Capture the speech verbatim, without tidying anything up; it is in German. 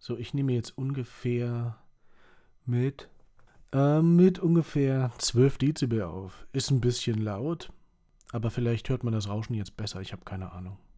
So, ich nehme jetzt ungefähr mit, äh, mit ungefähr zwölf Dezibel auf. Ist ein bisschen laut, aber vielleicht hört man das Rauschen jetzt besser. Ich habe keine Ahnung.